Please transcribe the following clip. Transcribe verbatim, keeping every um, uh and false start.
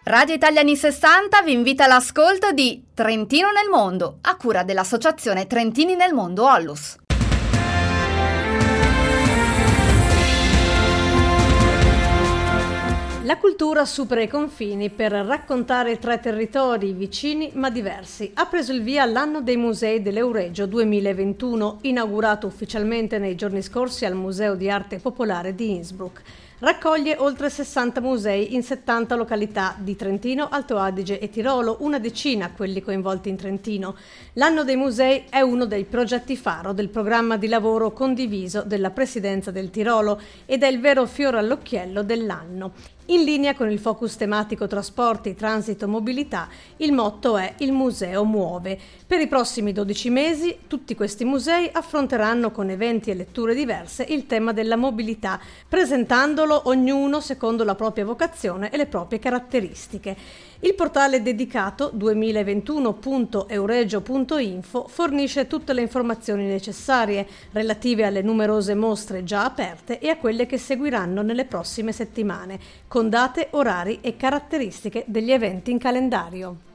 Radio Italia anni sessanta vi invita all'ascolto di Trentino nel mondo, a cura dell'associazione Trentini nel mondo Ollus. La cultura supera i confini per raccontare tre territori vicini ma diversi. Ha preso il via l'anno dei musei dell'Euregio duemilaventuno, inaugurato ufficialmente nei giorni scorsi al Museo di Arte Popolare di Innsbruck. Raccoglie oltre sessanta musei in settanta località di Trentino, Alto Adige e Tirolo, una decina quelli coinvolti in Trentino. L'anno dei musei è uno dei progetti faro del programma di lavoro condiviso della Presidenza del Tirolo ed è il vero fiore all'occhiello dell'anno. In linea con il focus tematico trasporti, transito, mobilità, il motto è Il museo muove. Per i prossimi dodici mesi tutti questi musei affronteranno con eventi e letture diverse il tema della mobilità, presentandolo ognuno secondo la propria vocazione e le proprie caratteristiche. Il portale dedicato duemilaventuno punto euregio punto info fornisce tutte le informazioni necessarie relative alle numerose mostre già aperte e a quelle che seguiranno nelle prossime settimane, con date, orari e caratteristiche degli eventi in calendario.